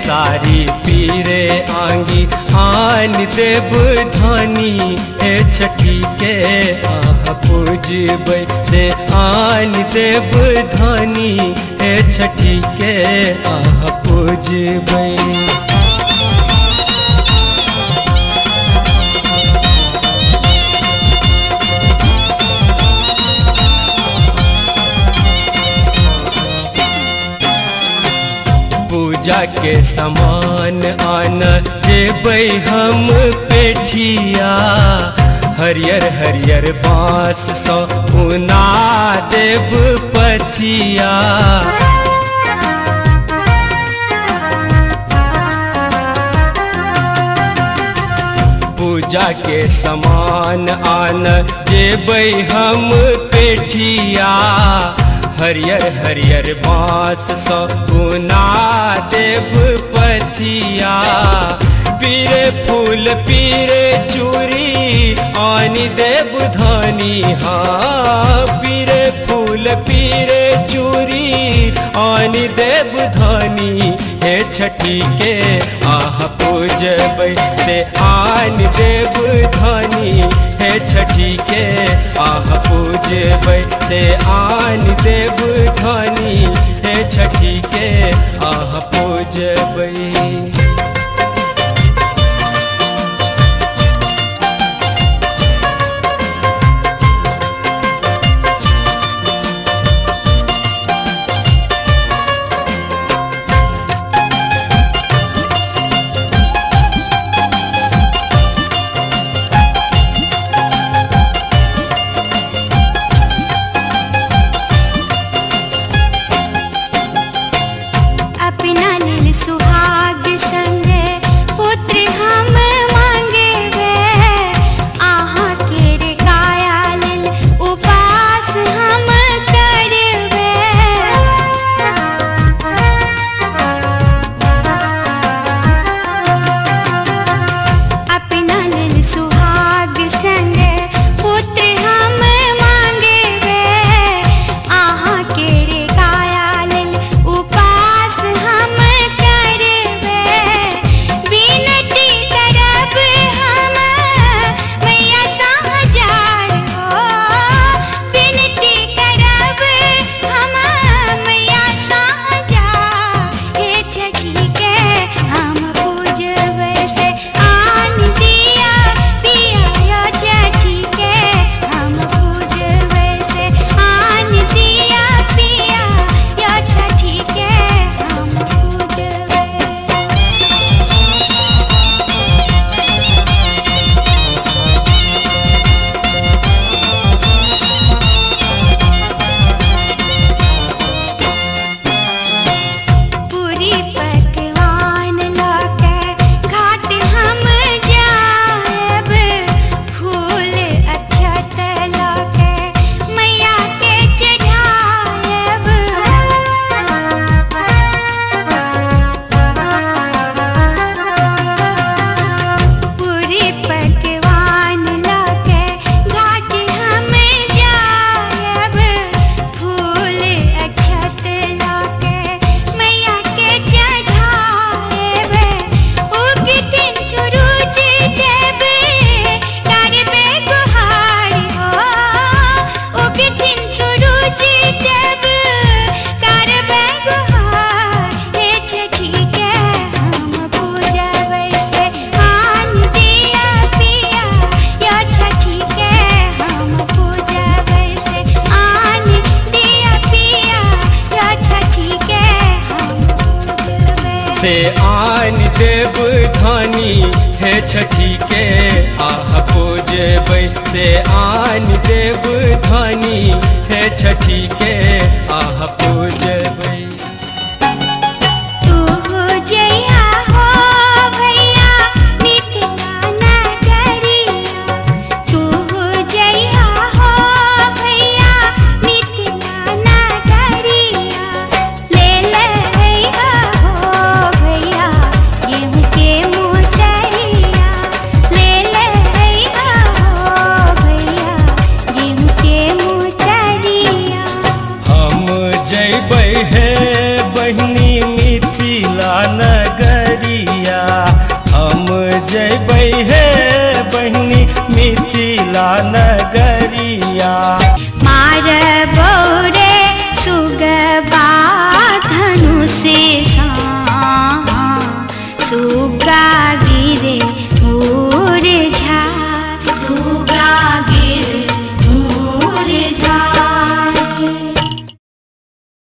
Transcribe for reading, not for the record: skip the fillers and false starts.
सारी पीरे आंगी आन देव धानी हे छठी के आह पूजबै से आन देव धानी हे छठी के आह पूजबै। पूजा के समान आन जेबै हम पेठिया हरियर हरियर बाँस सौ उना देव पथिया। पूजा के समान आन जेबै हम पेठिया हरियर हरियर बाँस सौ गुना देव पथिया। पीरे फूल पीरे चूड़ी आनी देव धानी हाँ पीरे फूल पीरे चूड़ी आनी देव धानी हे छठी के आह पूजबै से आन देव धानी हे छठी के आह पूजबै से आन देव धानी हे छठी के आह पूजबै। से आन देव धानी हे छठी के आह पूजबै से आन देव धानी हे छठी के आह पूजबै। हम जइबै हे शीतला नगर